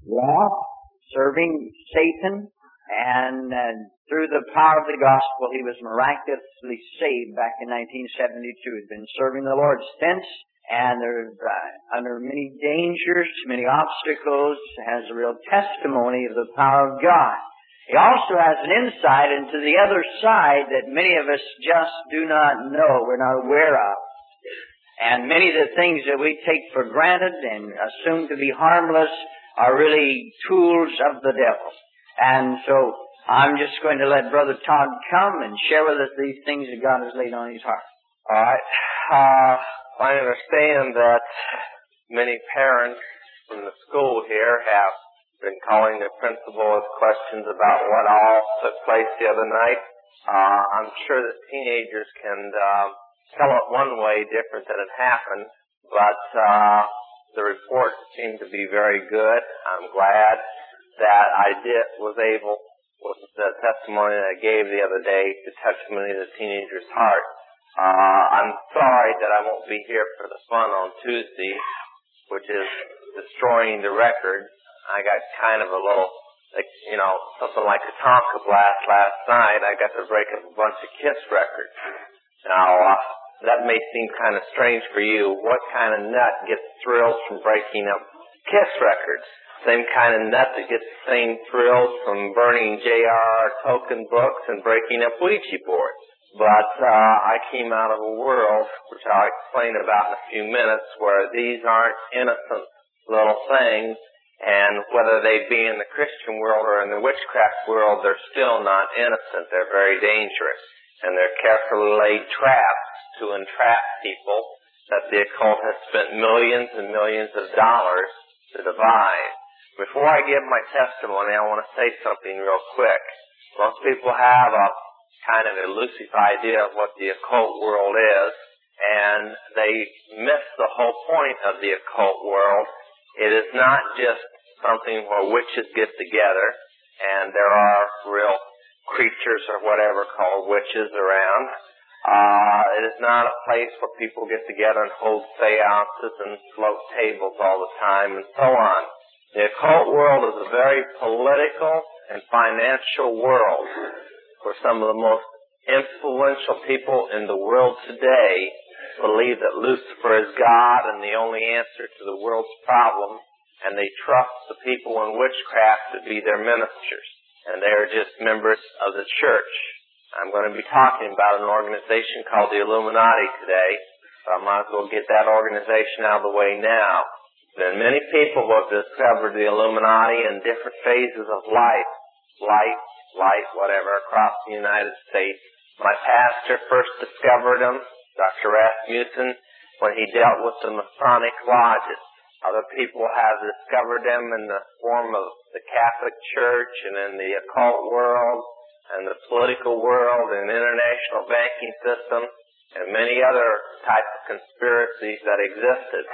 lost, serving Satan, and through the power of the gospel, he was miraculously saved back in 1972. He's been serving the Lord since, and under many dangers, many obstacles, has a real testimony of the power of God. He also has an insight into the other side that many of us just do not know, we're not aware of. And many of the things that we take for granted and assume to be harmless are really tools of the devil. And so I'm just going to let Brother Todd come and share with us these things that God has laid on his heart. All right. I understand that many parents from the school here have been calling the principal with questions about what all took place the other night. I'm sure that teenagers can tell it one way different than it happened, but the report seemed to be very good. I'm glad that I was able, with the testimony that I gave the other day, to touch many of the teenagers' heart. I'm sorry that I won't be here for the fun on Tuesday, which is destroying the record. I got kind of a little, something like a Tonka blast last night. I got to break up a bunch of Kiss records. Now, that may seem kind of strange for you. What kind of nut gets thrills from breaking up Kiss records? Same kind of nut that gets the same thrills from burning J.R.R. Tolkien books and breaking up Ouija boards. But I came out of a world, which I'll explain about in a few minutes, where these aren't innocent little things. And whether they be in the Christian world or in the witchcraft world, they're still not innocent. They're very dangerous. And they're carefully laid traps to entrap people that the occult has spent millions and millions of dollars to devise. Before I give my testimony, I want to say something real quick. Most people have a kind of elusive idea of what the occult world is, and they miss the whole point of the occult world. It is not just something where witches get together, and there are real creatures or whatever called witches around. It is not a place where people get together and hold seances and float tables all the time and so on. The occult world is a very political and financial world where some of the most influential people in the world today believe that Lucifer is God and the only answer to the world's problem, and they trust the people in witchcraft to be their ministers, and they are just members of the church. I'm going to be talking about an organization called the Illuminati today, so I might as well get that organization out of the way now. Then many people have discovered the Illuminati in different phases of life, whatever, across the United States. My pastor first discovered them, Dr. Rasmussen, when he dealt with the Masonic lodges. Other people have discovered them in the form of the Catholic Church and in the occult world and the political world and international banking system and many other types of conspiracies that existed.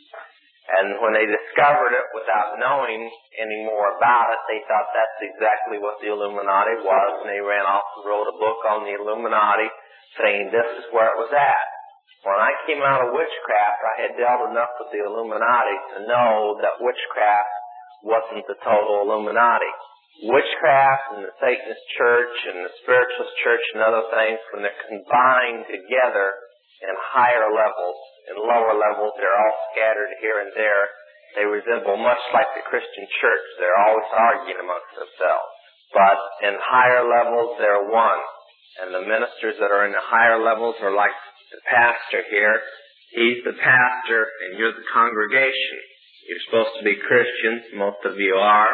And when they discovered it without knowing any more about it, they thought that's exactly what the Illuminati was, and they ran off and wrote a book on the Illuminati saying this is where it was at. When I came out of witchcraft, I had dealt enough with the Illuminati to know that witchcraft wasn't the total Illuminati. Witchcraft and the Satanist church and the spiritualist church and other things, when they're combined together in higher levels, in lower levels, they're all scattered here and there. They resemble much like the Christian church. They're always arguing amongst themselves. But in higher levels, they're one. And the ministers that are in the higher levels are like the pastor here. He's the pastor and you're the congregation. You're supposed to be Christians, most of you are.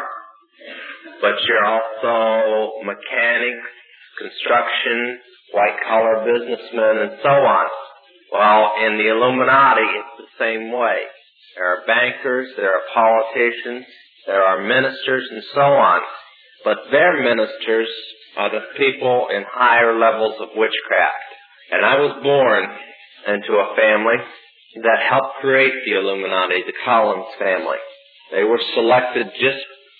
But you're also mechanics, construction, white-collar businessmen, and so on. Well, in the Illuminati, it's the same way. There are bankers, there are politicians, there are ministers, and so on. But their ministers are the people in higher levels of witchcraft. And I was born into a family that helped create the Illuminati, the Collins family. They were selected just,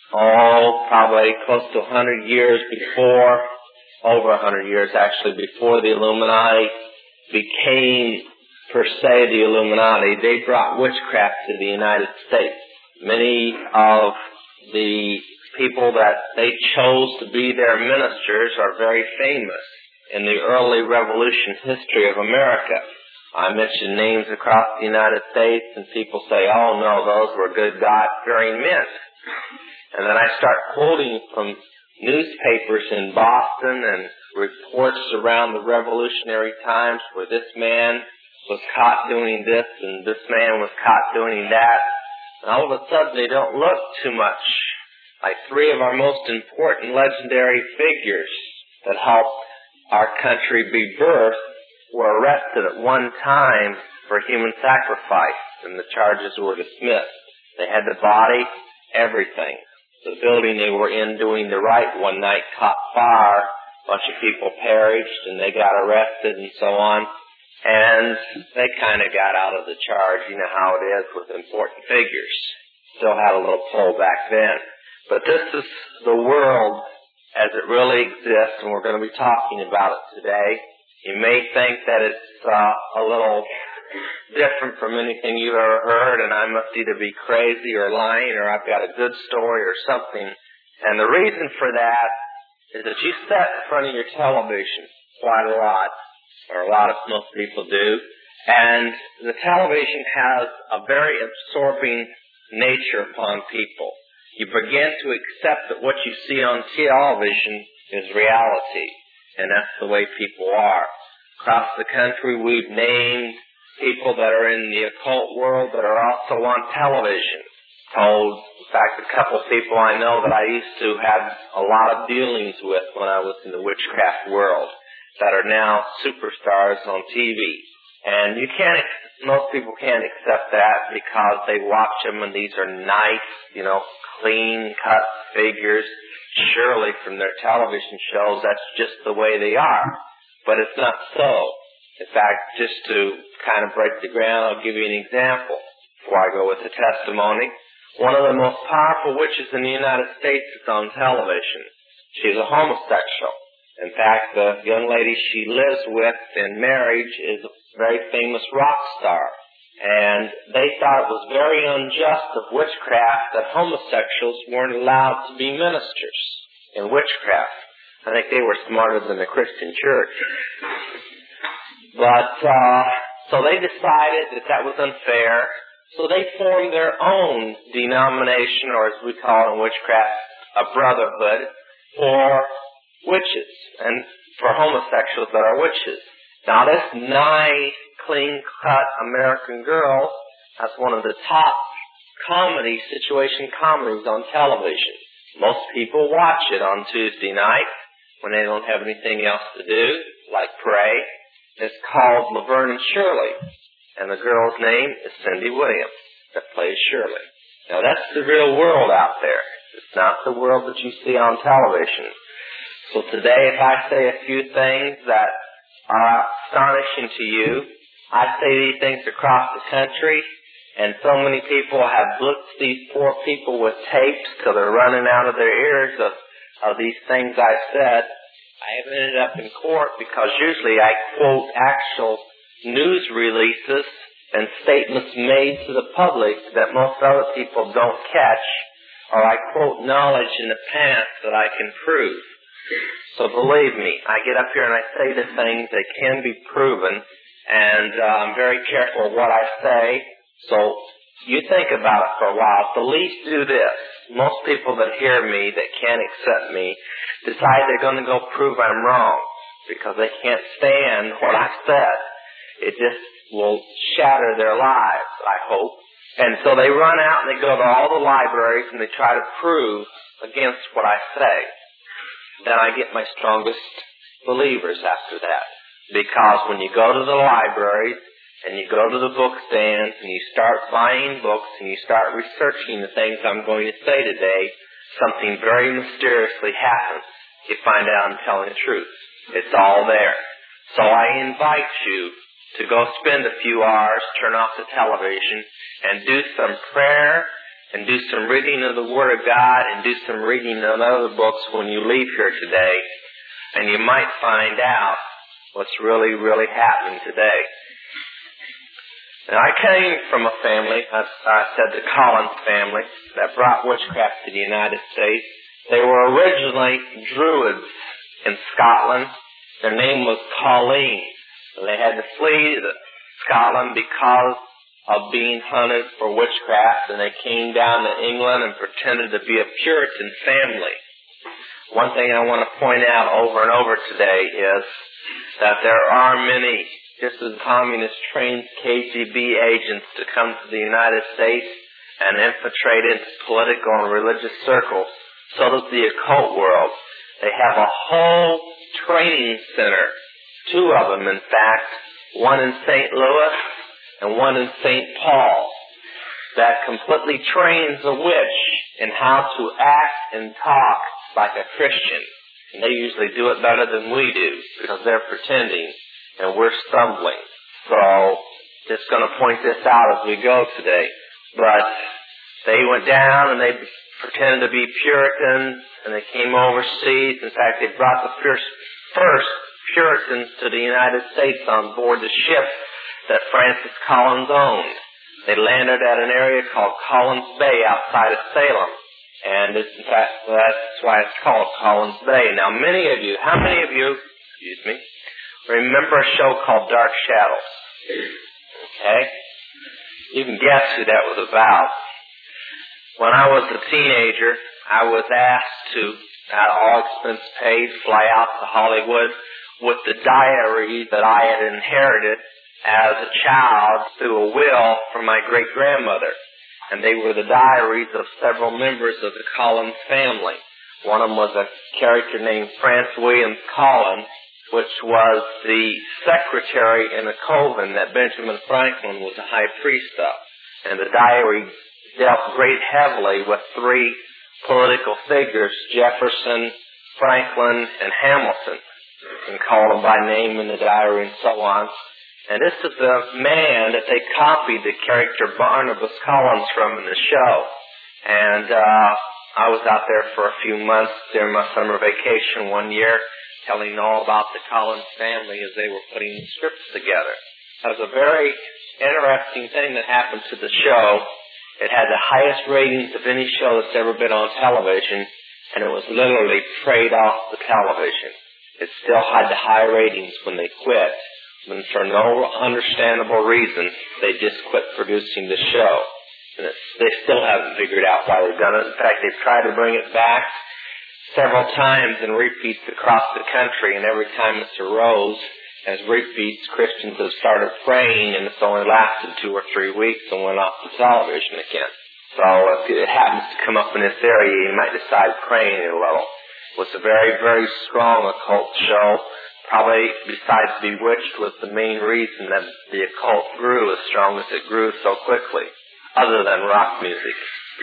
probably close to 100 years before, over 100 years actually, before the Illuminati became, per se, the Illuminati. They brought witchcraft to the United States. Many of the people that they chose to be their ministers are very famous in the early revolution history of America. I mention names across the United States, and people say, oh no, those were good God-fearing men. And then I start quoting from newspapers in Boston and reports around the revolutionary times where this man was caught doing this and this man was caught doing that. And all of a sudden they don't look too much like three of our most important legendary figures that helped our country be birthed were arrested at one time for human sacrifice, and the charges were dismissed. They had the body, everything. The building they were in doing the right one night caught fire, a bunch of people perished, and they got arrested and so on. And they kind of got out of the charge. You know how it is with important figures. Still had a little pull back then. But this is the world as it really exists, and we're going to be talking about it today. You may think that it's a little different from anything you've ever heard, and I must either be crazy or lying, or I've got a good story or something. And the reason for that is that you sit in front of your television quite a lot, or a lot of most people do, and the television has a very absorbing nature upon people. You begin to accept that what you see on television is reality, and that's the way people are. Across the country, we've named people that are in the occult world that are also on television. In fact, a couple of people I know that I used to have a lot of dealings with when I was in the witchcraft world that are now superstars on TV. And most people can't accept that because they watch them and these are nice, clean-cut figures. Surely from their television shows, that's just the way they are. But it's not so. In fact, just to kind of break the ground, I'll give you an example before I go with the testimony. One of the most powerful witches in the United States is on television. She's a homosexual. In fact, the young lady she lives with in marriage is a very famous rock star. And they thought it was very unjust of witchcraft that homosexuals weren't allowed to be ministers in witchcraft. I think they were smarter than the Christian church. But, so they decided that that was unfair. So they formed their own denomination, or as we call it in witchcraft, a brotherhood for witches and for homosexuals that are witches. Now this nice, clean-cut American girl has one of the top situation comedies on television. Most people watch it on Tuesday night when they don't have anything else to do, like pray. It's called Laverne and Shirley, and the girl's name is Cindy Williams that plays Shirley. Now that's the real world out there. It's not the world that you see on television. So today, if I say a few things that are astonishing to you, I say these things across the country, and so many people have blitzed these poor people with tapes till they're running out of their ears of these things I said. I have ended up in court because usually I quote actual news releases and statements made to the public that most other people don't catch, or I quote knowledge in the past that I can prove. So believe me, I get up here and I say the things that can be proven, and I'm very careful of what I say. So you think about it for a while. At the least do this. Most people that hear me, that can't accept me, decide they're going to go prove I'm wrong because they can't stand what I said. It just will shatter their lives, I hope. And so they run out and they go to all the libraries and they try to prove against what I say. Then I get my strongest believers after that. Because when you go to the libraries and you go to the book stands and you start buying books and you start researching the things I'm going to say today, something very mysteriously happens. You find out I'm telling the truth. It's all there. So I invite you to go spend a few hours, turn off the television, and do some prayer and do some reading of the Word of God and do some reading of other books when you leave here today. And you might find out what's really, really happening today. Now, I came from a family, as I said, the Collins family, that brought witchcraft to the United States. They were originally Druids in Scotland. Their name was Colleen. They had to flee Scotland because of being hunted for witchcraft, and they came down to England and pretended to be a Puritan family. One thing I want to point out over and over today is that there are many, just as communists trained KGB agents to come to the United States and infiltrate into political and religious circles, so does the occult world. They have a whole training center, 2 of them in fact, one in St. Louis and one in St. Paul, that completely trains a witch in how to act and talk like a Christian. And they usually do it better than we do because they're pretending and we're stumbling. So, just going to point this out as we go today. But they went down and they pretended to be Puritans and they came overseas. In fact, they brought the first Puritans to the United States on board the ship that Francis Collins owned. They landed at an area called Collins Bay outside of Salem. And in fact, that's why it's called Collins Bay. Now, how many of you, remember a show called Dark Shadows? Okay? You can guess who that was about. When I was a teenager, I was asked to, at all expense paid, fly out to Hollywood with the diary that I had inherited as a child through a will from my great-grandmother. And they were the diaries of several members of the Collins family. One of them was a character named Francis Williams Collins, which was the secretary in a coven that Benjamin Franklin was the high priest of. And the diary dealt great heavily with 3 political figures, Jefferson, Franklin, and Hamilton, and called them by name in the diary and so on. And this is the man that they copied the character Barnabas Collins from in the show. And I was out there for a few months during my summer vacation one year, telling all about the Collins family as they were putting the scripts together. That was a very interesting thing that happened to the show. It had the highest ratings of any show that's ever been on television, and it was literally preyed off the television. It still had the high ratings when they quit. And for no understandable reason, they just quit producing the show. And they still haven't figured out why they've done it. In fact, they've tried to bring it back several times in repeats across the country, and every time it's arose as repeats, Christians have started praying, and it's only lasted 2 or 3 weeks and went off the television again. So if it happens to come up in this area, you might decide praying a little. It was a very, very strong occult show. Probably, besides Bewitched, was the main reason that the occult grew as strong as it grew so quickly, other than rock music.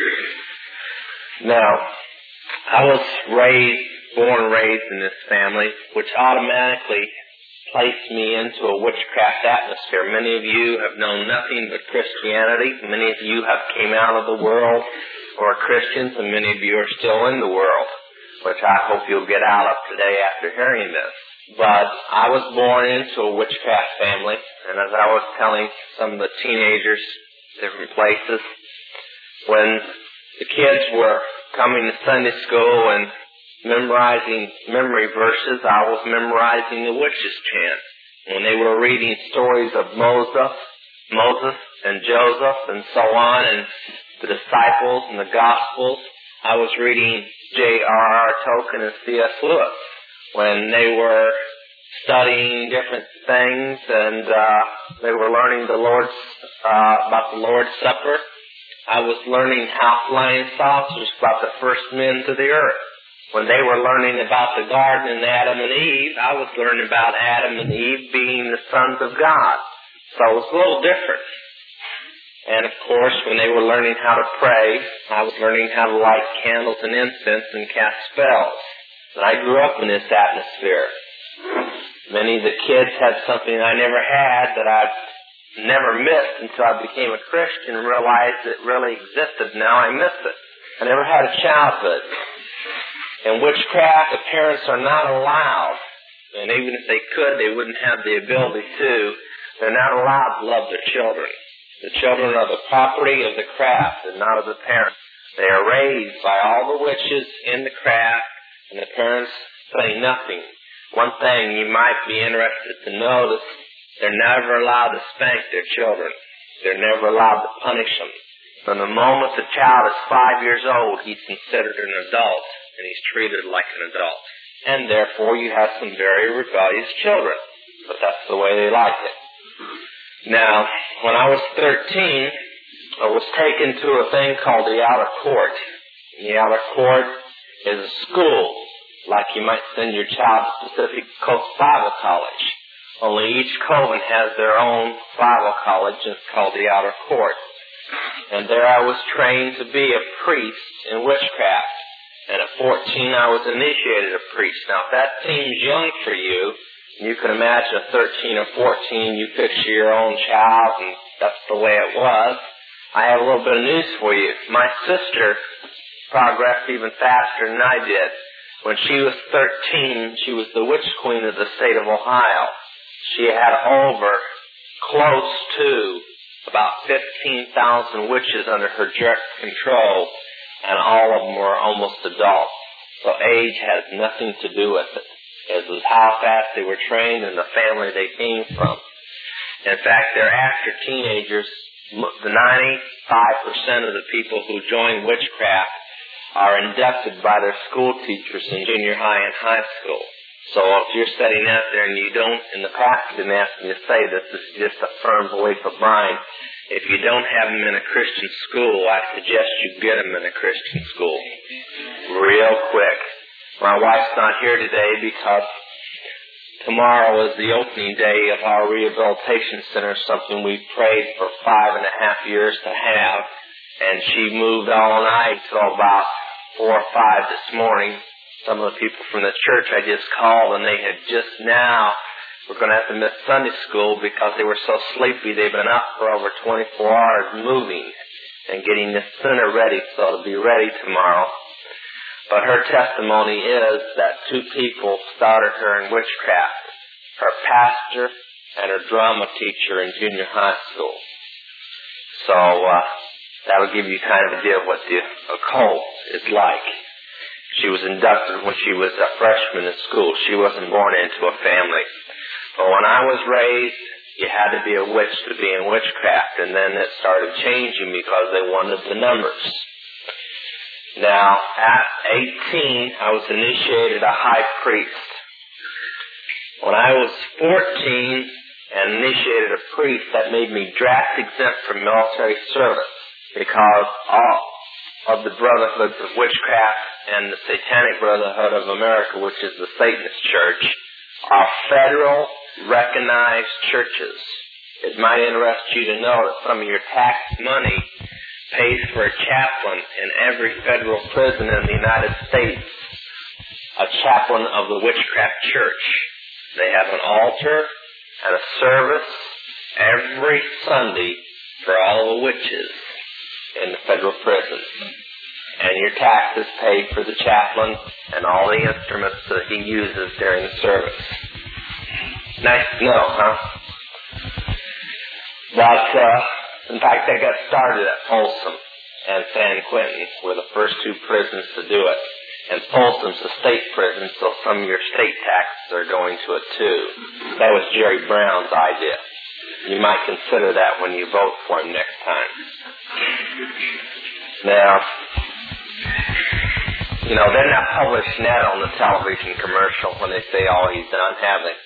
Now, I was born and raised in this family, which automatically placed me into a witchcraft atmosphere. Many of you have known nothing but Christianity. Many of you have came out of the world or are Christians, and many of you are still in the world, which I hope you'll get out of today after hearing this. But I was born into a witchcraft family, and as I was telling some of the teenagers, different places, when the kids were coming to Sunday school and memorizing memory verses, I was memorizing the witches' chant. When they were reading stories of Moses and Joseph and so on, and the disciples and the Gospels, I was reading J.R.R. Tolkien and C.S. Lewis. When they were studying different things and they were learning about the Lord's Supper, I was learning how flying saucers brought the first men to the earth. When they were learning about the garden and Adam and Eve, I was learning about Adam and Eve being the sons of God. So it was a little different. And of course, when they were learning how to pray, I was learning how to light candles and incense and cast spells. And I grew up in this atmosphere. Many of the kids had something I never had that I've never missed until I became a Christian and realized it really existed. Now I miss it. I never had a childhood. In witchcraft, the parents are not allowed, and even if they could, they wouldn't have the ability to. They're not allowed to love their children. The children are the property of the craft and not of the parents. They are raised by all the witches in the craft, and the parents say nothing. One thing you might be interested to notice, they're never allowed to spank their children. They're never allowed to punish them. From the moment the child is 5 years old, he's considered an adult, and he's treated like an adult. And therefore you have some very rebellious children. But that's the way they like it. Now, when I was 13, I was taken to a thing called the outer court. The outer court is a school, like you might send your child to Pacific Coast Bible College. Only each coven has their own Bible college, and it's called the outer court. And there I was trained to be a priest in witchcraft. And at 14 I was initiated a priest. Now if that seems young for you, you can imagine at 13 or 14 you picture your own child, and that's the way it was. I have a little bit of news for you. My sister progressed even faster than I did. When she was 13, she was the witch queen of the state of Ohio. She had over close to about 15,000 witches under her direct control, and all of them were almost adults. So age has nothing to do with it. It was how fast they were trained and the family they came from. In fact, they're after teenagers. The 95% of the people who join witchcraft are inducted by their school teachers in junior high and high school. So if you're studying out there and you don't, in the past didn't ask me to say this is just a firm belief of mine. If you don't have them in a Christian school, I suggest you get them in a Christian school. Real quick. My wife's not here today because tomorrow is the opening day of our rehabilitation center, something we prayed for 5.5 years to have. And she moved all night till about 4 or 5 this morning. Some of the people from the church I just called, and they had just now were going to have to miss Sunday school because they were so sleepy. They've been up for over 24 hours moving and getting the center ready so it'll be ready tomorrow. But her testimony is that 2 people started her in witchcraft, her pastor and her drama teacher in junior high school. So that'll give you kind of an idea of what the occult is like. She was inducted when she was a freshman in school. She wasn't born into a family. But when I was raised, you had to be a witch to be in witchcraft, and then it started changing because they wanted the numbers. Now, at 18, I was initiated a high priest. When I was 14 and initiated a priest, that made me draft exempt from military service because all of the Brotherhoods of Witchcraft and the Satanic Brotherhood of America, which is the Satanist Church, are federal recognized churches. It might interest you to know that some of your tax money pays for a chaplain in every federal prison in the United States, a chaplain of the Witchcraft Church. They have an altar and a service every Sunday for all the witches in the federal prison. And your taxes paid for the chaplain and all the instruments that he uses during the service. Nice to know, huh? But, in fact, I got started at Folsom and San Quentin were the first 2 prisons to do it. And Folsom's a state prison, so some of your state taxes are going to it too. That was Jerry Brown's idea. You might consider that when you vote for him next time. Now, you know, they're not publishing that on the television commercial when they say all he's done, have they?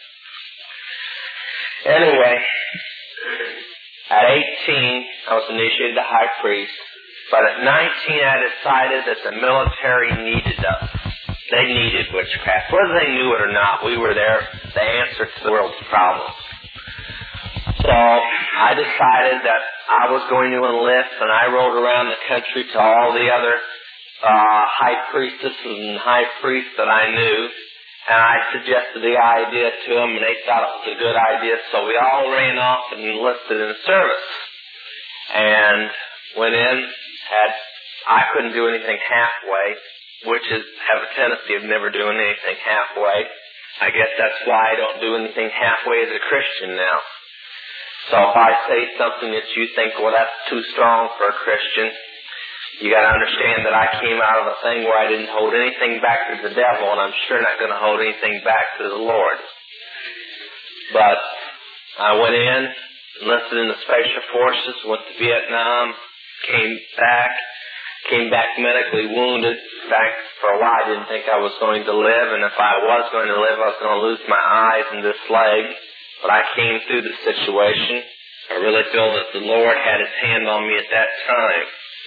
Anyway, at 18, I was initiated a high priest, but at 19, I decided that the military needed us. They needed witchcraft. Whether they knew it or not, we were there, the answer to the world's problems. So I decided that I was going to enlist, and I rode around the country to all the other high priestesses and high priests that I knew, and I suggested the idea to them, and they thought it was a good idea, so we all ran off and enlisted in service. And went in, I couldn't do anything halfway, witches have a tendency of never doing anything halfway. I guess that's why I don't do anything halfway as a Christian now. So if I say something that you think, well, that's too strong for a Christian, you got to understand that I came out of a thing where I didn't hold anything back to the devil, and I'm sure not going to hold anything back to the Lord. But I went in, enlisted in the Special Forces, went to Vietnam, came back medically wounded. In fact, for a while I didn't think I was going to live, and if I was going to live, I was going to lose my eyes and this leg. But I came through the situation. I really feel that the Lord had His hand on me at that time.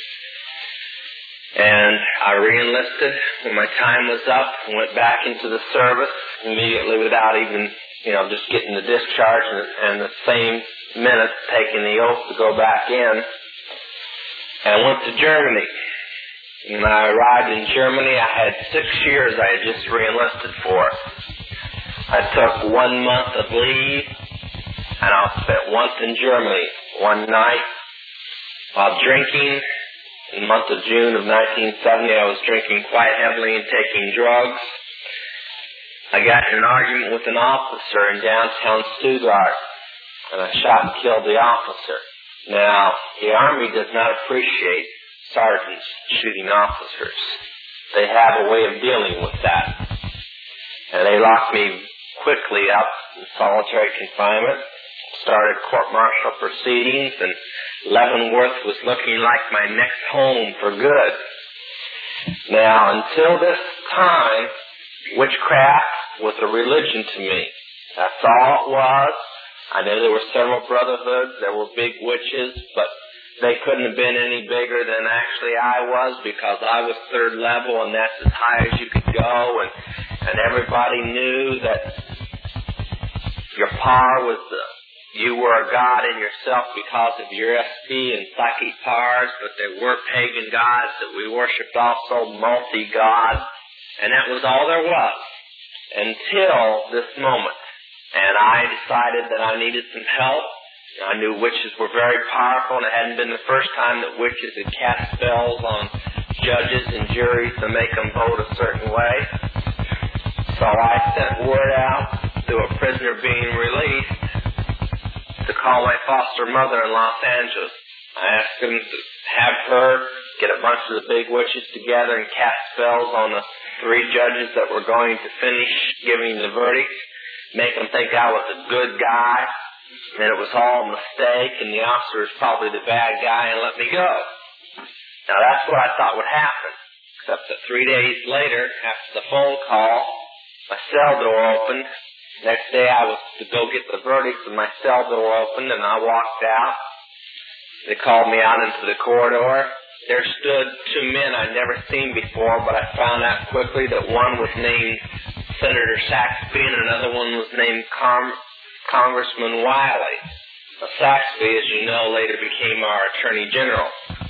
And I re-enlisted when my time was up and went back into the service immediately without even, just getting the discharge and the same minute taking the oath to go back in. And I went to Germany. When I arrived in Germany, I had 6 years I had just re-enlisted for. I took 1 month of leave, and I spent once in Germany. One night, while drinking, in the month of June of 1970, I was drinking quite heavily and taking drugs. I got in an argument with an officer in downtown Stuttgart, and I shot and killed the officer. Now, the Army does not appreciate sergeants shooting officers. They have a way of dealing with that. And they locked me quickly up in solitary confinement, started court-martial proceedings, and Leavenworth was looking like my next home for good. Now, until this time, witchcraft was a religion to me. That's all it was. I know there were several brotherhoods, there were big witches, but they couldn't have been any bigger than actually I was, because I was third level, and that's as high as you could go, and everybody knew that your power was you were a god in yourself because of your SP and psychic powers, but there were pagan gods that we worshipped, also multi-gods, and that was all there was until this moment. And I decided that I needed some help. I knew witches were very powerful, and it hadn't been the first time that witches had cast spells on judges and juries to make them vote a certain way. So I sent word out to a prisoner being released to call my foster mother in Los Angeles. I asked him to have her get a bunch of the big witches together and cast spells on the 3 judges that were going to finish giving the verdict, make them think I was a good guy, and it was all a mistake, and the officer was probably the bad guy, and let me go. Now that's what I thought would happen, except that 3 days later, after the phone call, my cell door opened. Next day I was to go get the verdict, and my cell door opened, and I walked out. They called me out into the corridor. There stood 2 men I'd never seen before, but I found out quickly that one was named Senator Saxby, and another one was named Congressman Wiley. Saxby, as you know, later became our Attorney General.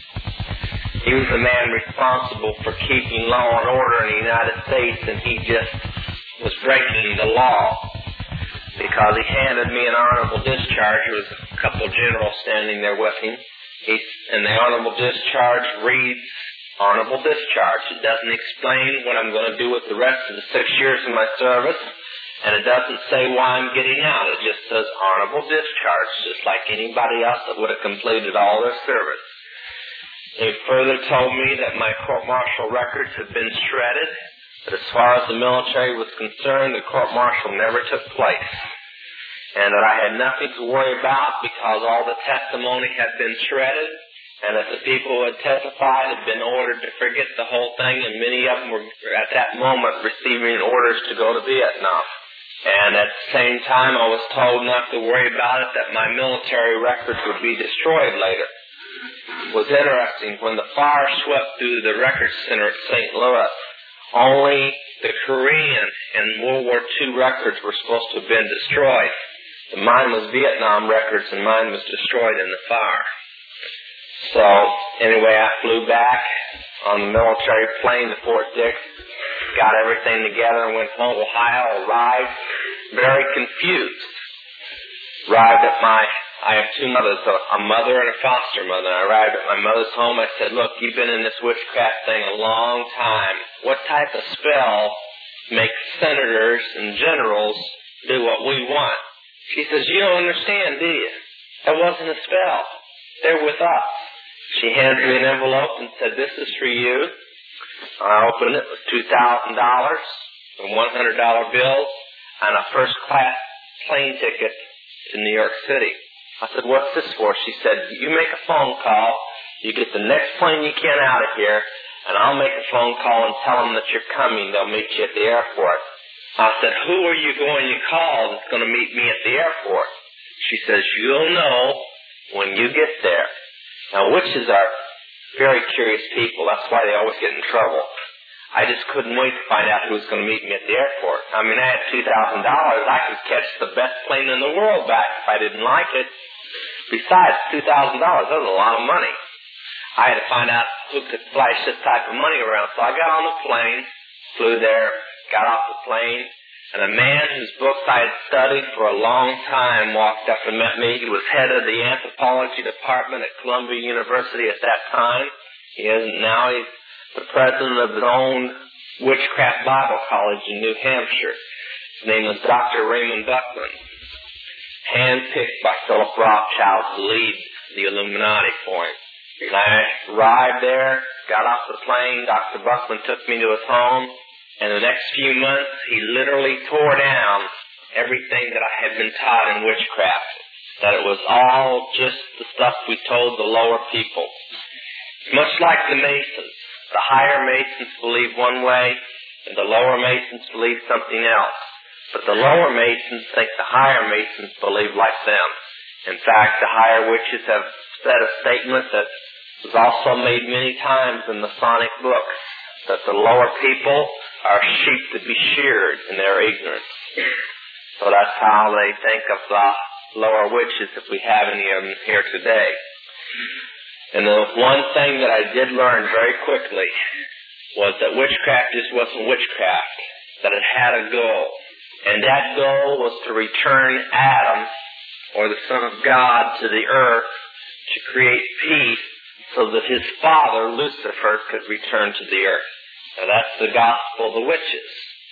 He was the man responsible for keeping law and order in the United States, and he just was breaking the law because he handed me an honorable discharge. There was a couple of generals standing there with him. And the honorable discharge reads, honorable discharge. It doesn't explain what I'm going to do with the rest of the 6 years of my service, and it doesn't say why I'm getting out. It just says honorable discharge, just like anybody else that would have completed all their service. He further told me that my court-martial records had been shredded, that as far as the military was concerned, the court-martial never took place, and that I had nothing to worry about because all the testimony had been shredded, and that the people who had testified had been ordered to forget the whole thing, and many of them were at that moment receiving orders to go to Vietnam. And at the same time, I was told not to worry about it, that my military records would be destroyed later. It was interesting, when the fire swept through the record center at St. Louis, only the Korean and World War II records were supposed to have been destroyed. Mine was Vietnam records, and mine was destroyed in the fire. So, anyway, I flew back on the military plane to Fort Dix, got everything together, and went home to Ohio, arrived very confused. Arrived at I have 2 mothers, a mother and a foster mother. I arrived at my mother's home. I said, look, you've been in this witchcraft thing a long time. What type of spell makes senators and generals do what we want? She says, you don't understand, do you? It wasn't a spell. They're with us. She handed me an envelope and said, "This is for you." I opened it with $2,000 and $100 bills and a first-class plane ticket to New York City. I said, "What's this for?" She said, "You make a phone call, you get the next plane you can out of here, and I'll make a phone call and tell them that you're coming. They'll meet you at the airport." I said, "Who are you going to call that's going to meet me at the airport?" She says, "You'll know when you get there." Now, witches are very curious people. That's why they always get in trouble. I just couldn't wait to find out who was going to meet me at the airport. I mean, I had $2,000. I could catch the best plane in the world back if I didn't like it. Besides, $2,000, that was a lot of money. I had to find out who could flash this type of money around. So I got on the plane, flew there, got off the plane, and a man whose books I had studied for a long time walked up and met me. He was head of the anthropology department at Columbia University at that time. He isn't now. He's the president of his own Witchcraft Bible College in New Hampshire. His name was Dr. Raymond Buckman, handpicked by Philip Rothschild to lead the Illuminati for him. When I arrived there, got off the plane, Dr. Buckman took me to his home, and the next few months he literally tore down everything that I had been taught in witchcraft, that it was all just the stuff we told the lower people. Much like the Masons. The higher Masons believe one way, and the lower Masons believe something else. But the lower Masons think the higher Masons believe like them. In fact, the higher witches have said a statement that was also made many times in Masonic books, that the lower people are sheep to be sheared in their ignorance. So that's how they think of the lower witches, if we have any of them here today. And the one thing that I did learn very quickly was that witchcraft just wasn't witchcraft, that it had a goal. And that goal was to return Adam, or the Son of God, to the earth to create peace so that his father, Lucifer, could return to the earth. Now that's the gospel of the witches.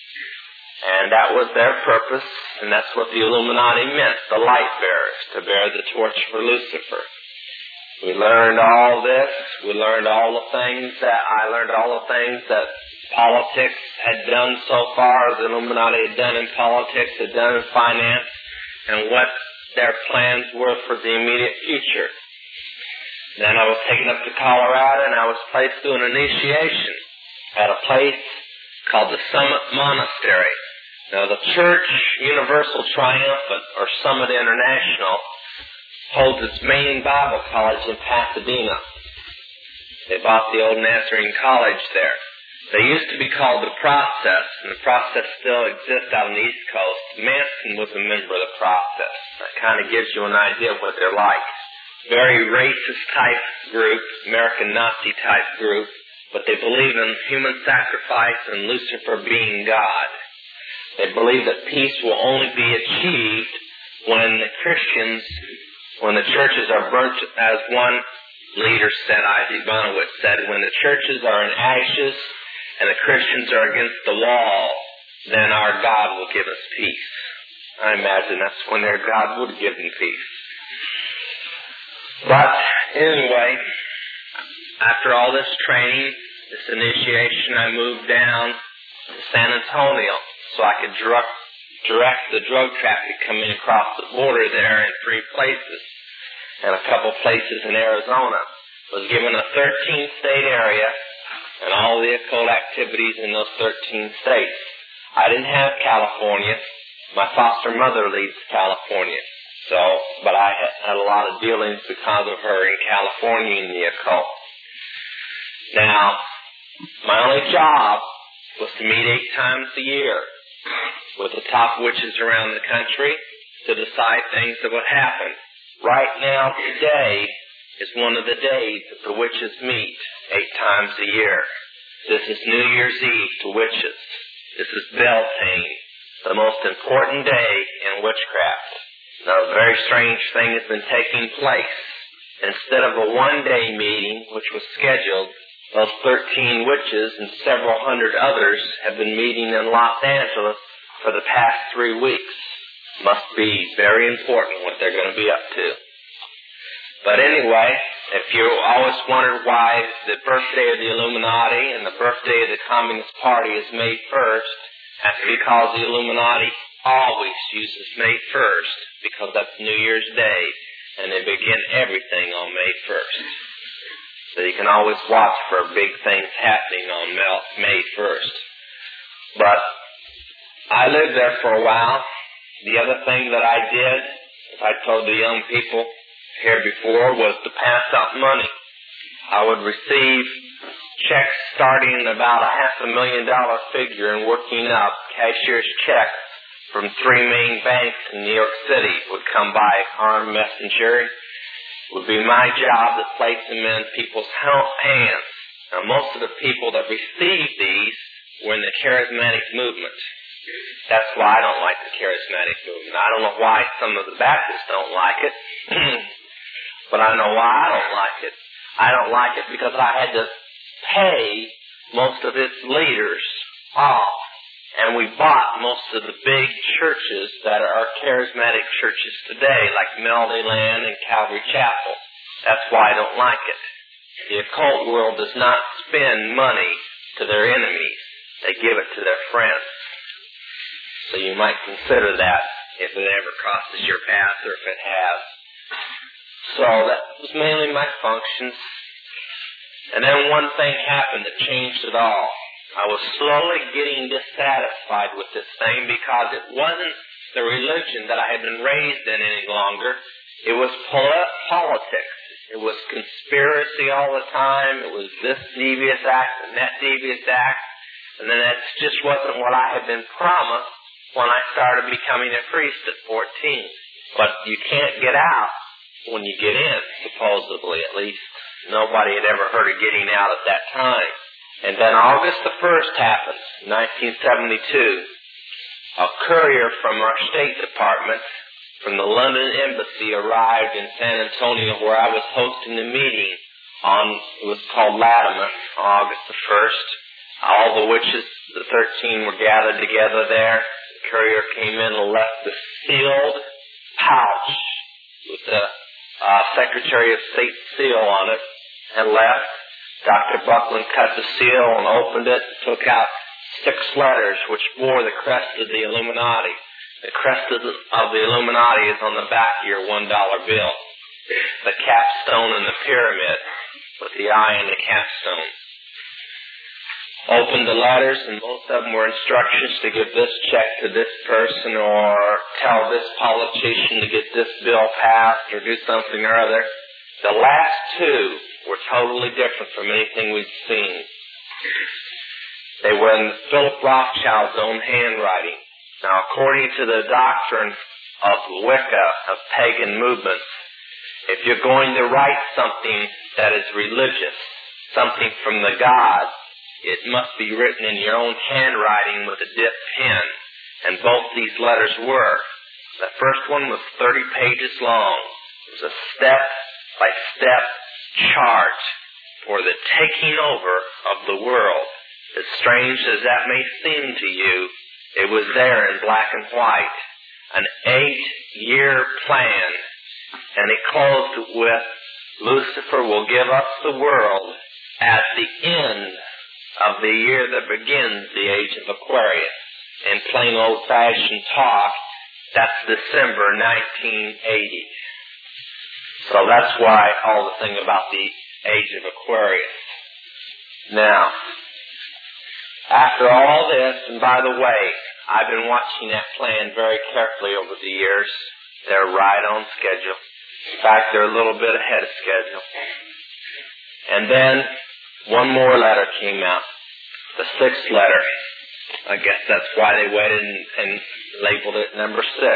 And that was their purpose, and that's what the Illuminati meant, the light bearers, to bear the torch for Lucifer. We learned all this. We learned all the things that politics had done so far, the Illuminati had done in politics, had done in finance, and what their plans were for the immediate future. Then I was taken up to Colorado, and I was placed through an initiation at a place called the Summit Monastery. Now, the Church Universal Triumphant, or Summit International, holds its main Bible college in Pasadena. They bought the old Nazarene College there. They used to be called the Process, and the Process still exists out on the East Coast. Manson was a member of the Process. That kind of gives you an idea of what they're like. Very racist type group, American Nazi type group, but they believe in human sacrifice and Lucifer being God. They believe that peace will only be achieved when the churches are burnt, as one leader said, Isaac Bonowitz said, when the churches are in ashes and the Christians are against the wall, then our God will give us peace. I imagine that's when their God would give them peace. But anyway, after all this training, this initiation, I moved down to San Antonio so I could direct the drug traffic coming across the border there in 3 places, and a couple places in Arizona. Was given a 13-state area and all the occult activities in those 13 states. I didn't have California. My foster mother leads California. But I had a lot of dealings because of her in California in the occult. Now, my only job was to meet 8 times a year with the top witches around the country to decide things that would happen. Right now, today, is one of the days that the witches meet 8 times a year. This is New Year's Eve to witches. This is Beltane, the most important day in witchcraft. Now, a very strange thing has been taking place. Instead of a one-day meeting, which was scheduled, those 13 witches and several hundred others have been meeting in Los Angeles for the past 3 weeks. Must be very important what they're going to be up to. But anyway, if you always wondered why the birthday of the Illuminati and the birthday of the Communist Party is May 1st, that's because the Illuminati always uses May 1st, because that's New Year's Day, and they begin everything on May 1st. So you can always watch for big things happening on May 1st. But I lived there for a while. The other thing that I did, as I told the young people here before, was to pass out money. I would receive checks starting at about $500,000 figure and working up. Cashier's checks from 3 main banks in New York City would come by armed messenger. It would be my job to place them in people's hands. Now, most of the people that received these were in the charismatic movement. That's why I don't like the charismatic movement. I don't know why some of the Baptists don't like it. But I know why I don't like it. I don't like it because I had to pay most of its leaders off. And we bought most of the big churches that are charismatic churches today, like Melody Land and Calvary Chapel. That's why I don't like it. The occult world does not spend money to their enemies. They give it to their friends. So you might consider that if it ever crosses your path or if it has. So that was mainly my functions. And then one thing happened that changed it all. I was slowly getting dissatisfied with this thing because it wasn't the religion that I had been raised in any longer. It was politics. It was conspiracy all the time. It was this devious act and that devious act. And then that just wasn't what I had been promised when I started becoming a priest at 14. But you can't get out when you get in, supposedly, at least. Nobody had ever heard of getting out at that time. And then August the 1st happened, 1972. A courier from our State Department, from the London Embassy, arrived in San Antonio where I was hosting the meeting it was called Latimer, on August the 1st. All the witches, the 13, were gathered together there. The courier came in and left the sealed pouch with the Secretary of State seal on it and left. Dr. Buckland cut the seal and opened it and took out 6 letters which bore the crest of the Illuminati. The crest of the Illuminati is on the back of your $1 bill. The capstone and the pyramid with the eye and the capstone. Opened the letters, and most of them were instructions to give this check to this person or tell this politician to get this bill passed or do something or other. The last 2 were totally different from anything we'd seen. They were in Philip Rothschild's own handwriting. Now, according to the doctrine of Wicca, of pagan movements, if you're going to write something that is religious, something from the gods, it must be written in your own handwriting with a dipped pen. And both these letters were. The first one was 30 pages long. It was a step-by-step chart for the taking over of the world. As strange as that may seem to you, it was there in black and white. An 8-year plan. And it closed with, Lucifer will give us the world at the end of the year that begins the age of Aquarius. In plain old-fashioned talk, that's December 1980. So that's why all the thing about the age of Aquarius. Now, after all this, and by the way, I've been watching that plan very carefully over the years. They're right on schedule. In fact, they're a little bit ahead of schedule. And then one more letter came out, the 6th letter. I guess that's why they waited and labeled it number 6.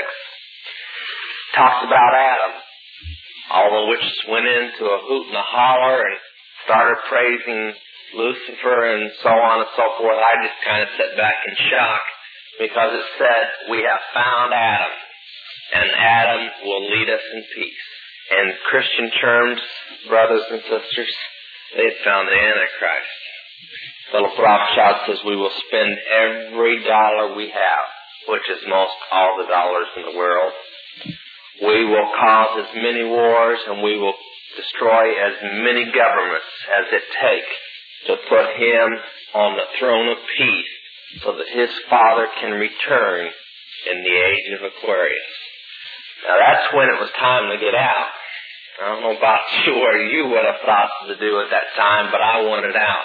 Talks about Adam. All the witches went into a hoot and a holler and started praising Lucifer and so on and so forth. I just kind of sat back in shock because it said, we have found Adam, and Adam will lead us in peace. In Christian terms, brothers and sisters, they had found the Antichrist. Philip Rothschild says we will spend every dollar we have, which is most all the dollars in the world. We will cause as many wars, and we will destroy as many governments as it takes to put him on the throne of peace so that his Father can return in the age of Aquarius. Now that's when it was time to get out. I don't know about you or you would have thought to do at that time, but I wanted out.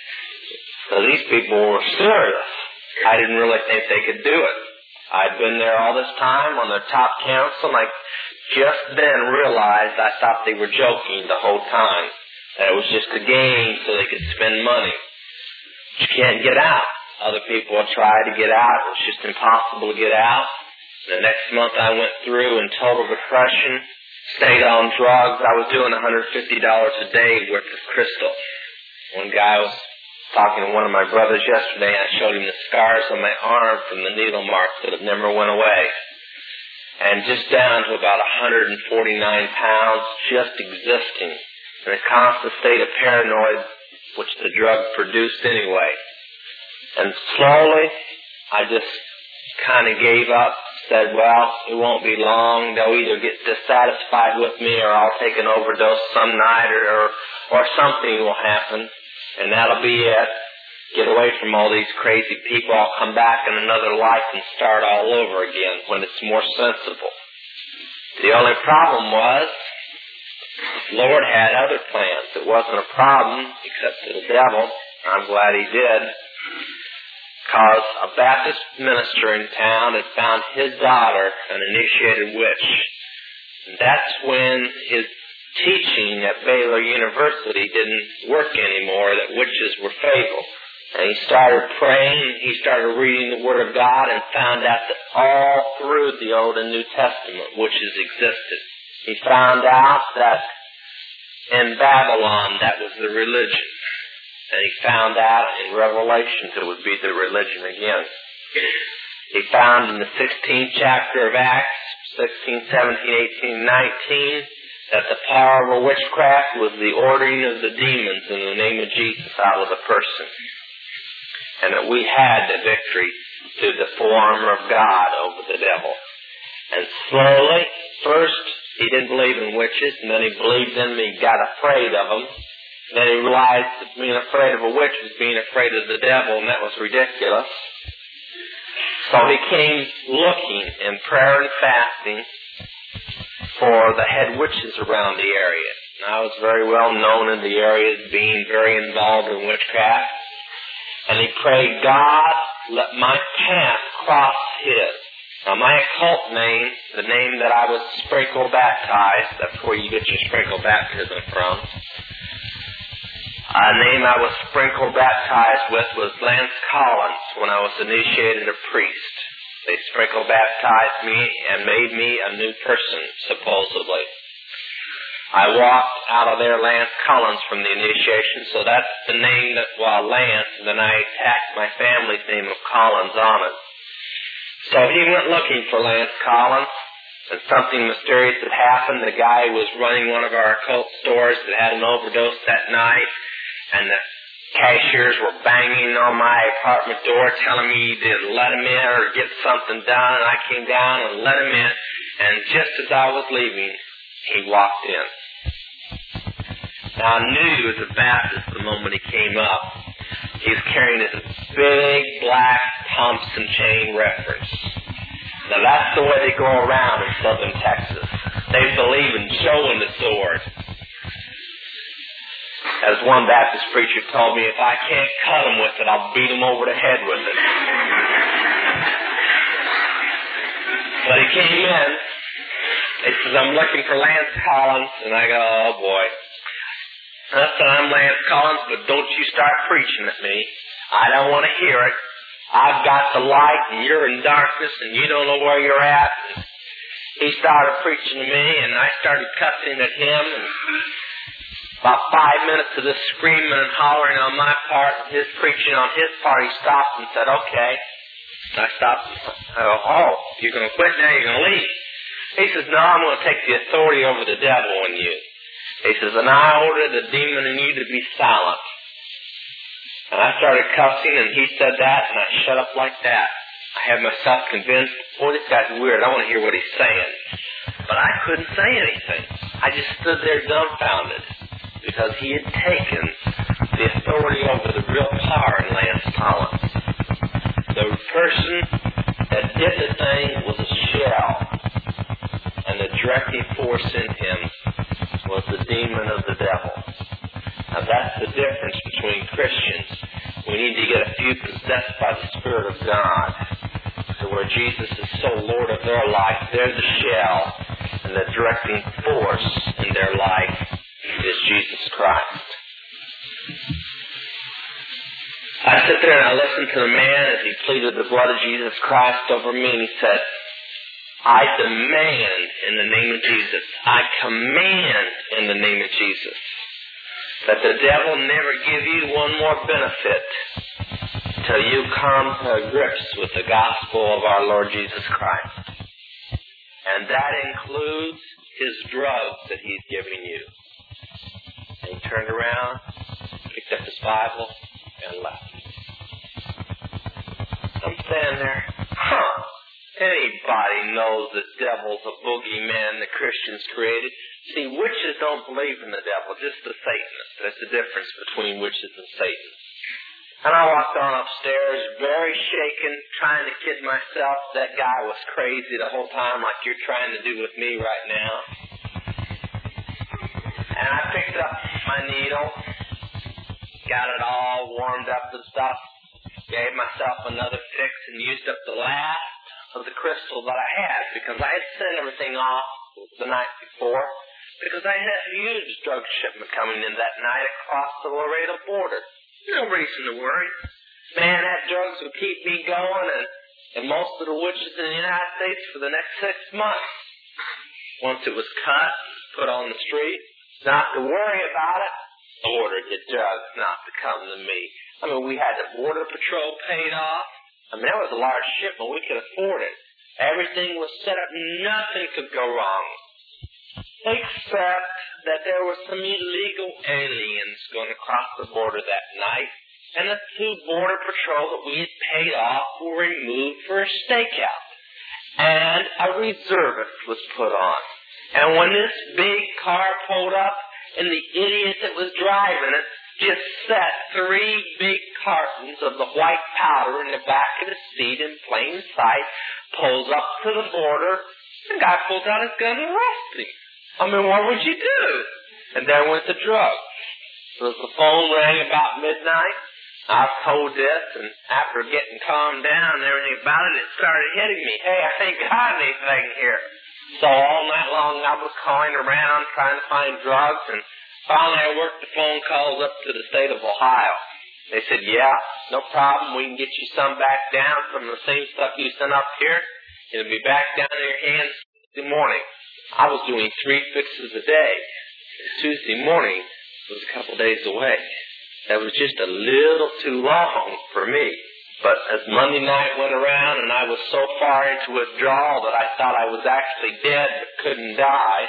So these people were serious. I didn't really think they could do it. I'd been there all this time on the top council, and I just then realized I thought they were joking the whole time. That it was just a game so they could spend money. But you can't get out. Other people have tried to get out. It was just impossible to get out. The next month I went through in total depression, stayed on drugs. I was doing $150 a day worth of crystal. One guy was talking to one of my brothers yesterday, and I showed him the scars on my arm from the needle marks that have never went away. And just down to about 149 pounds, just existing in a constant state of paranoia, which the drug produced anyway. And slowly, I just kind of gave up, said, well, it won't be long. They'll either get dissatisfied with me or I'll take an overdose some night or something will happen. And that'll be it. Get away from all these crazy people. I'll come back in another life and start all over again when it's more sensible. The only problem was, the Lord had other plans. It wasn't a problem, except to the devil. I'm glad he did. Because a Baptist minister in town had found his daughter an initiated witch. And that's when his teaching at Baylor University didn't work anymore, that witches were fatal. And he started praying, he started reading the Word of God, and found out that all through the Old and New Testament witches existed. He found out that in Babylon that was the religion. And he found out in Revelations it would be the religion again. He found in the 16th chapter of Acts, 16, 17, 18, 19, that the power of witchcraft was the ordering of the demons in the name of Jesus out of the person. And that we had the victory through the form of God over the devil. And slowly, first he didn't believe in witches, and then he believed in them, he got afraid of them. Then he realized that being afraid of a witch was being afraid of the devil, and that was ridiculous. So he came looking in prayer and fasting for the head witches around the area. And I was very well known in the area as being very involved in witchcraft. And he prayed, God, let my path cross his. Now my occult name, the name that I was sprinkle baptized, that's where you get your sprinkle baptism from. The name I was sprinkle baptized with was Lance Collins when I was initiated a priest. They sprinkle baptized me and made me a new person, supposedly. I walked out of there Lance Collins from the initiation, so that's the name that, Lance, and then I tacked my family's name of Collins on it. So he went looking for Lance Collins, and something mysterious had happened. The guy was running one of our occult stores that had an overdose that night, and the cashiers were banging on my apartment door telling me to let him in or get something done, and I came down and let him in, and just as I was leaving, he walked in. Now I knew he was a Baptist the moment he came up. He was carrying this big black Thompson chain reference. Now that's the way they go around in southern Texas. They believe in showing the sword. As one Baptist preacher told me, if I can't cut him with it, I'll beat him over the head with it. But he came in. He says, I'm looking for Lance Collins. And I go, oh boy. I said, I'm Lance Collins, but don't you start preaching at me. I don't want to hear it. I've got the light and you're in darkness and you don't know where you're at. And he started preaching to me and I started cussing at him. And about 5 minutes of this screaming and hollering on my part and his preaching on his part, he stopped and said, okay. And I stopped and I go, oh, you're going to quit now, you're going to leave. He says, no, I'm going to take the authority over the devil in you. He says, and I order the demon in you to be silent. And I started cussing, and he said that, and I shut up like that. I had myself convinced, boy, this guy's weird. I want to hear what he's saying. But I couldn't say anything. I just stood there dumbfounded because he had taken the authority over the real power in Lance Collins. The person that did the thing was a shell, and the directing force in him was the demon of the devil. Now that's the difference between Christians. We need to get a few possessed by the Spirit of God. So where Jesus is so Lord of their life, they're the shell, and the directing force in their life is Jesus Christ. I sit there and I listen to the man as he pleaded the blood of Jesus Christ over me, and he said, I demand in the name of Jesus, I command in the name of Jesus, that the devil never give you one more benefit till you come to grips with the gospel of our Lord Jesus Christ. And that includes his drugs that he's giving you. And he turned around, picked up his Bible, and left. I'm standing there, anybody knows the devil's a boogeyman the Christians created. See, witches don't believe in the devil, just the Satanists. There's a difference between witches and Satanists. And I walked on upstairs, very shaken, trying to kid myself that guy was crazy the whole time, like you're trying to do with me right now. And I picked up my needle, got it all warmed up and stuff, gave myself another fix, and used up the last of the crystal that I had, because I had sent everything off the night before, because I had a huge drug shipment coming in that night across the Laredo border. No reason to worry. Man, that drugs would keep me going, and most of the witches in the United States for the next 6 months. Once it was cut, put on the street, not to worry about it, ordered the drugs not to come to me. I mean, we had the Border Patrol paid off. I mean, that was a large shipment. We could afford it. Everything was set up. Nothing could go wrong. Except that there were some illegal aliens going across the border that night, and the 2 Border Patrol that we had paid off were removed for a stakeout. And a reservist was put on. And when this big car pulled up, and the idiot that was driving it just set 3 big cartons of the white powder in the back of the seat in plain sight, pulls up to the border, the guy pulls out his gun and arrests him. I mean, what would you do? And there went the drugs. So the phone rang about midnight. I was told this, and after getting calmed down and everything about it, it started hitting me. Hey, I ain't got anything here. So all night long I was calling around trying to find drugs, and finally I worked the phone calls up to the state of Ohio. They said, yeah, no problem. We can get you some back down from the same stuff you sent up here. It'll be back down in your hands Tuesday morning. I was doing 3 fixes a day. Tuesday morning was a couple days away. That was just a little too long for me. But as Monday night went around and I was so far into withdrawal that I thought I was actually dead but couldn't die,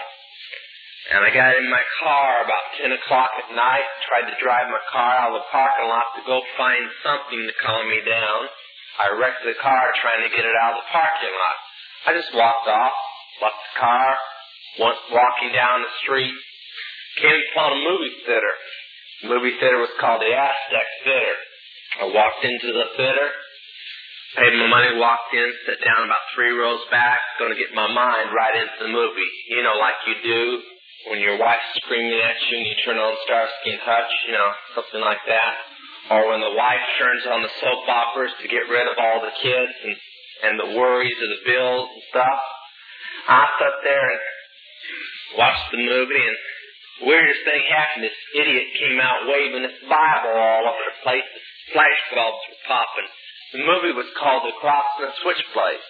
and I got in my car about 10 o'clock at night, tried to drive my car out of the parking lot to go find something to calm me down. I wrecked the car trying to get it out of the parking lot. I just walked off, left the car, went walking down the street, came upon a movie theater. The movie theater was called the Aztec Theater. I walked into the theater, paid my money, walked in, sat down about 3 rows back, going to get my mind right into the movie. You know, like you do when your wife's screaming at you and you turn on Starsky and Hutch, you know, something like that. Or when the wife turns on the soap operas to get rid of all the kids and the worries of the bills and stuff. I sat there and watched the movie, and the weirdest thing happened. This idiot came out waving this Bible all over the place. The flash bulbs were popping. The movie was called The Cross and the Switchblade.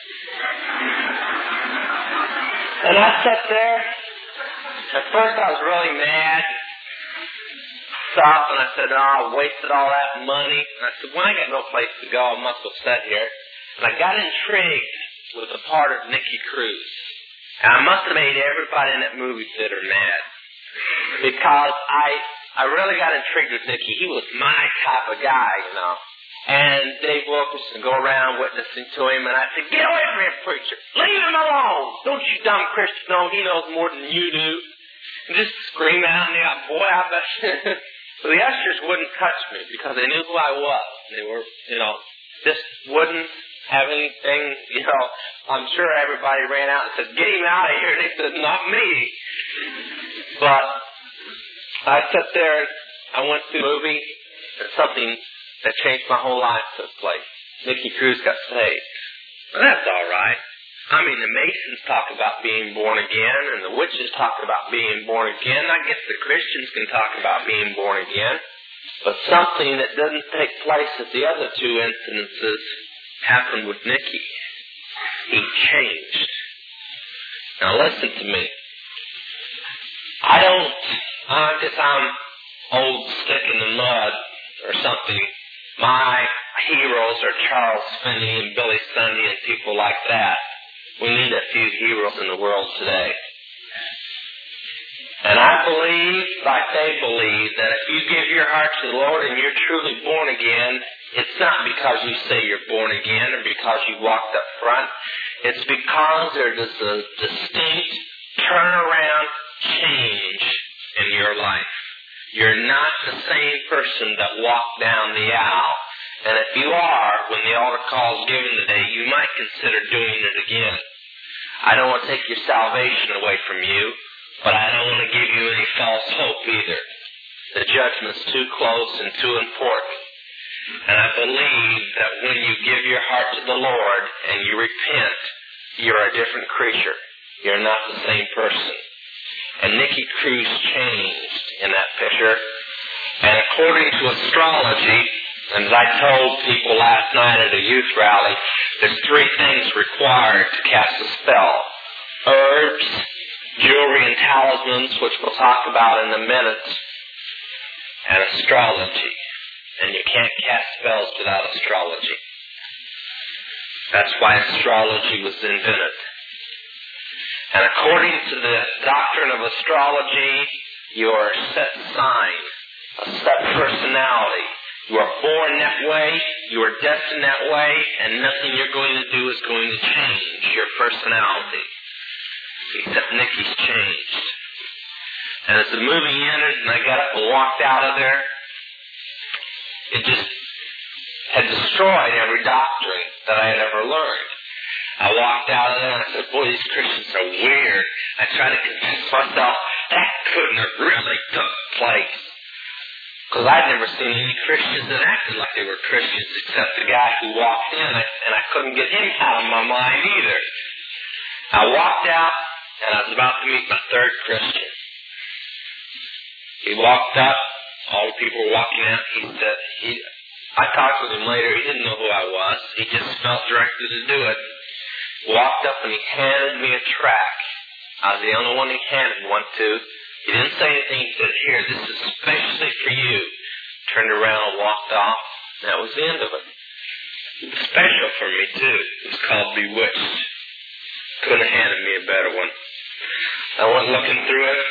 And I sat there. At first I was really mad. Stopped, and I said, I wasted all that money. And I said, well, I got no place to go. I must have sat here. And I got intrigued with the part of Nicky Cruz. And I must have made everybody in that movie theater mad. Because I really got intrigued with Nicky. He was my type of guy, you know. And Dave Wilkerson go around witnessing to him, and I said, get away from him, preacher. Leave him alone. Don't you dumb Christians know he knows more than you do? and just scream out in the out. Boy, I bet. So the ushers wouldn't touch me because they knew who I was. They were, just wouldn't have anything, I'm sure everybody ran out and said, get him out of here. They said, not me. But I sat there and I went through the movie and something that changed my whole life took place. Nicky Cruz got saved. Well, that's all right. I mean, the Masons talk about being born again, and the witches talk about being born again. I guess the Christians can talk about being born again. But something that doesn't take place at the other two incidences happened with Nicky. He changed. Now listen to me. I guess I'm old stick in the mud or something. My heroes are Charles Finney and Billy Sunday and people like that. We need a few heroes in the world today. And I believe, like they believe, that if you give your heart to the Lord and you're truly born again, it's not because you say you're born again or because you walked up front. It's because there is a distinct turnaround change in your life. You're not the same person that walked down the aisle. And if you are, when the altar call is given today, you might consider doing it again. I don't want to take your salvation away from you, but I don't want to give you any false hope either. The judgment's too close and too important. And I believe that when you give your heart to the Lord and you repent, you're a different creature. You're not the same person. And Nicky Cruz changed in that picture. And according to astrology, and as I told people last night at a youth rally, there's 3 things required to cast a spell. Herbs, jewelry and talismans, which we'll talk about in a minute, and astrology. And you can't cast spells without astrology. That's why astrology was invented. And according to the doctrine of astrology, you are a set sign, a set personality. You are born that way, you are destined that way, and nothing you're going to do is going to change your personality. Except Nicky's changed. And as the movie ended and I got up and walked out of there, it just had destroyed every doctrine that I had ever learned. I walked out of there and I said, boy, these Christians are weird. I tried to convince myself that couldn't have really took place. Because I'd never seen any Christians that acted like they were Christians except the guy who walked in, and I couldn't get him out of my mind either. I walked out, and I was about to meet my 3rd Christian. He walked up, all the people were walking out. I talked with him later. He didn't know who I was. He just felt directed to do it. Walked up and he handed me a tract. I was the only one he handed one to. He didn't say anything. He said, here, this is especially for you. Turned around and walked off. That was the end of it. It was special for me, too. It was called Bewitched. Couldn't have handed me a better one. I went looking through it.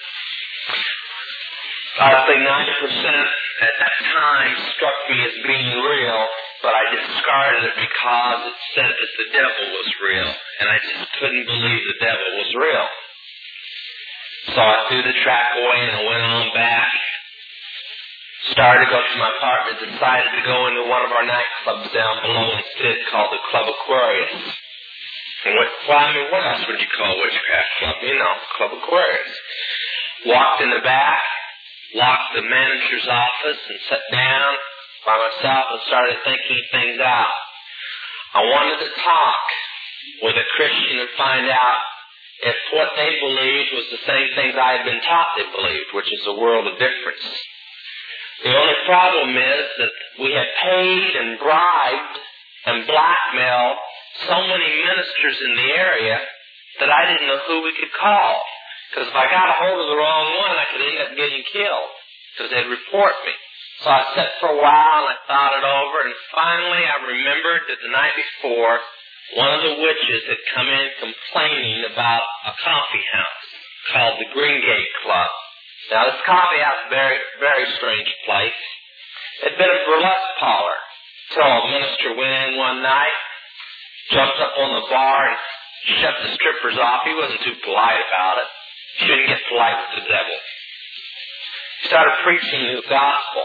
I'd say 90% at that time struck me as being real, but I discarded it because it said that the devil was real. And I just couldn't believe the devil was real. So I threw the track away and I went on back. Started to go to my apartment, decided to go into one of our nightclubs down below instead called the Club Aquarius. And what else would you call a witchcraft club? Club Aquarius. Walked in the back, locked the manager's office and sat down by myself and started thinking things out. I wanted to talk with a Christian and find out if what they believed was the same things I had been taught they believed, which is a world of difference. The only problem is that we had paid and bribed and blackmailed so many ministers in the area that I didn't know who we could call. Because if I got a hold of the wrong one, I could end up getting killed because they'd report me. So I sat for a while and I thought it over, and finally I remembered that the night before, one of the witches had come in complaining about a coffee house called the Green Gate Club. Now, this coffee house is a very, very strange place. It had been a burlesque parlor till a minister went in one night, jumped up on the bar and shut the strippers off. He wasn't too polite about it. Shouldn't get polite with the devil. He started preaching the gospel.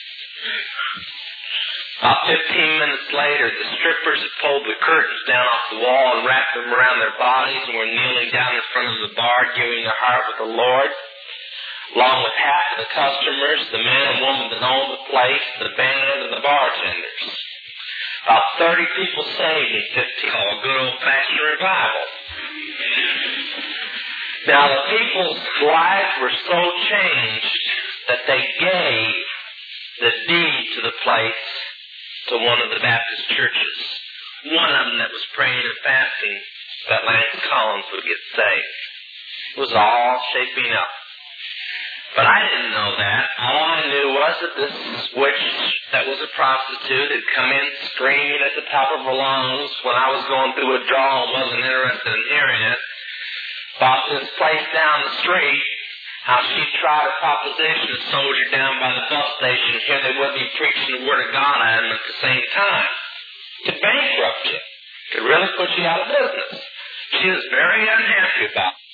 About 15 minutes later, the strippers had pulled the curtains down off the wall and wrapped them around their bodies and were kneeling down in front of the bar, giving their heart with the Lord. Along with half of the customers, the man and woman that owned the place, the band, and the bartenders. About 30 people saved in 15, a good old-fashioned revival. Now, the people's lives were so changed that they gave the deed to the place to one of the Baptist churches. One of them that was praying and fasting that Lance Collins would get saved. It was all shaping up. But I didn't know that. All I knew was that this witch that was a prostitute had come in screaming at the top of her lungs when I was going through withdrawal and wasn't interested in hearing it. About this place down the street, how she tried a proposition and soldier down by the bus station. Here they wouldn't be preaching the Word of God at them at the same time. Could bankrupt you. Could really put you out of business. She was very unhappy about it.